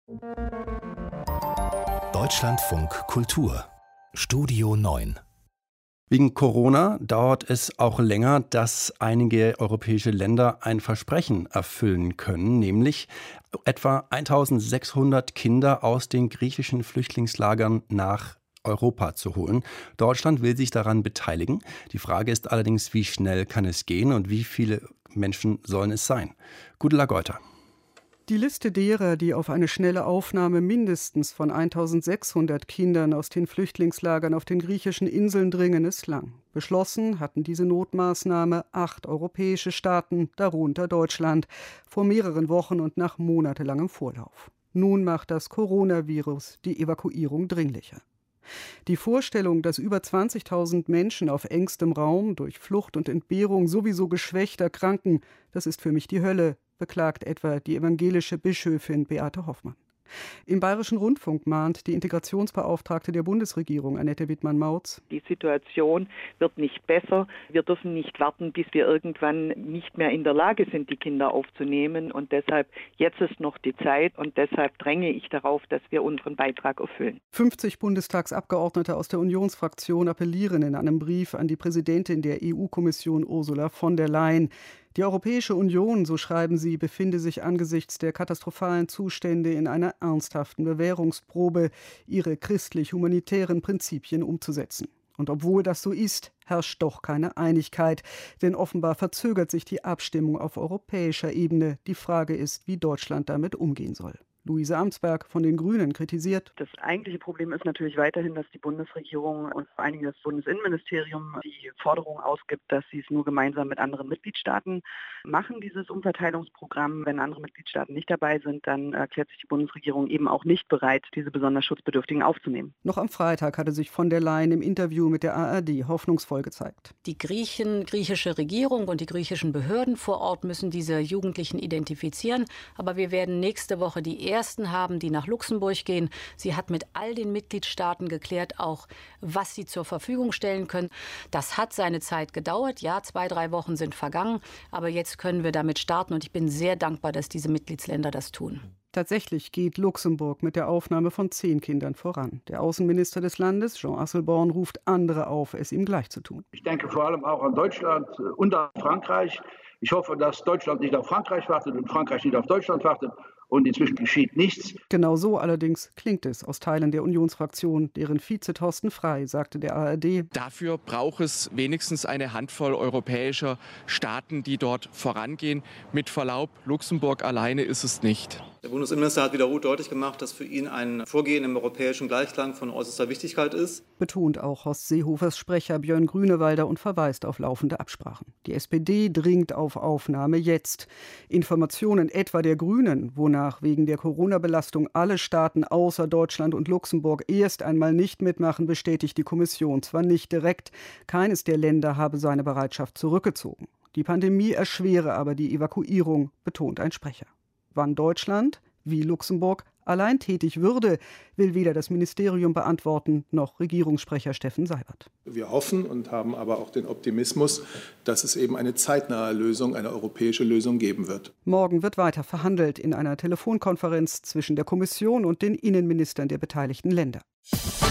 Deutschlandfunk Kultur Studio 9. Wegen Corona dauert es auch länger, dass einige europäische Länder ein Versprechen erfüllen können, nämlich etwa 1600 Kinder aus den griechischen Flüchtlingslagern nach Europa zu holen. Deutschland will sich daran beteiligen. Die Frage ist allerdings, wie schnell kann es gehen und wie viele Menschen sollen es sein? Gudula Geuter. Die Liste derer, die auf eine schnelle Aufnahme mindestens von 1600 Kindern aus den Flüchtlingslagern auf den griechischen Inseln dringen, ist lang. Beschlossen hatten diese Notmaßnahme 8 europäische Staaten, darunter Deutschland, vor mehreren Wochen und nach monatelangem Vorlauf. Nun macht das Coronavirus die Evakuierung dringlicher. Die Vorstellung, dass über 20.000 Menschen auf engstem Raum durch Flucht und Entbehrung sowieso geschwächt erkranken, das ist für mich die Hölle, beklagt etwa die evangelische Bischöfin Beate Hoffmann. Im Bayerischen Rundfunk mahnt die Integrationsbeauftragte der Bundesregierung, Annette Wittmann-Mautz: Die Situation wird nicht besser. Wir dürfen nicht warten, bis wir irgendwann nicht mehr in der Lage sind, die Kinder aufzunehmen. Und deshalb, jetzt ist noch die Zeit und deshalb dränge ich darauf, dass wir unseren Beitrag erfüllen. 50 Bundestagsabgeordnete aus der Unionsfraktion appellieren in einem Brief an die Präsidentin der EU-Kommission Ursula von der Leyen. Die Europäische Union, so schreiben sie, befinde sich angesichts der katastrophalen Zustände in einer ernsthaften Bewährungsprobe, ihre christlich-humanitären Prinzipien umzusetzen. Und obwohl das so ist, herrscht doch keine Einigkeit, denn offenbar verzögert sich die Abstimmung auf europäischer Ebene. Die Frage ist, wie Deutschland damit umgehen soll. Luise Amtsberg von den Grünen kritisiert: Das eigentliche Problem ist natürlich weiterhin, dass die Bundesregierung und vor allen Dingen das Bundesinnenministerium die Forderung ausgibt, dass sie es nur gemeinsam mit anderen Mitgliedstaaten machen, dieses Umverteilungsprogramm. Wenn andere Mitgliedstaaten nicht dabei sind, dann erklärt sich die Bundesregierung eben auch nicht bereit, diese besonders Schutzbedürftigen aufzunehmen. Noch am Freitag hatte sich von der Leyen im Interview mit der ARD hoffnungsvoll gezeigt. Die griechische Regierung und die griechischen Behörden vor Ort müssen diese Jugendlichen identifizieren. Aber wir werden nächste Woche die ersten haben, die nach Luxemburg gehen. Sie hat mit all den Mitgliedstaaten geklärt, auch was sie zur Verfügung stellen können. Das hat seine Zeit gedauert. Ja, 2-3 Wochen sind vergangen. Aber jetzt können wir damit starten. Und ich bin sehr dankbar, dass diese Mitgliedsländer das tun. Tatsächlich geht Luxemburg mit der Aufnahme von 10 Kindern voran. Der Außenminister des Landes, Jean Asselborn, ruft andere auf, es ihm gleich zu tun. Ich denke vor allem auch an Deutschland und an Frankreich. Ich hoffe, dass Deutschland nicht auf Frankreich wartet und Frankreich nicht auf Deutschland wartet. Und inzwischen geschieht nichts. Genau so allerdings klingt es aus Teilen der Unionsfraktion. Deren Vize Thorsten Frey sagte der ARD: Dafür braucht es wenigstens eine Handvoll europäischer Staaten, die dort vorangehen. Mit Verlaub, Luxemburg alleine ist es nicht. Der Bundesinnenminister hat wiederholt deutlich gemacht, dass für ihn ein Vorgehen im europäischen Gleichklang von äußerster Wichtigkeit ist. Betont auch Horst Seehofers Sprecher Björn Grünewalder und verweist auf laufende Absprachen. Die SPD dringt auf Aufnahme jetzt. Informationen etwa der Grünen, wonach wegen der Corona-Belastung alle Staaten außer Deutschland und Luxemburg erst einmal nicht mitmachen, bestätigt die Kommission zwar nicht direkt. Keines der Länder habe seine Bereitschaft zurückgezogen. Die Pandemie erschwere aber die Evakuierung, betont ein Sprecher. Wann Deutschland, wie Luxemburg, allein tätig würde, will weder das Ministerium beantworten, noch Regierungssprecher Steffen Seibert. Wir hoffen und haben aber auch den Optimismus, dass es eben eine zeitnahe Lösung, eine europäische Lösung geben wird. Morgen wird weiter verhandelt in einer Telefonkonferenz zwischen der Kommission und den Innenministern der beteiligten Länder.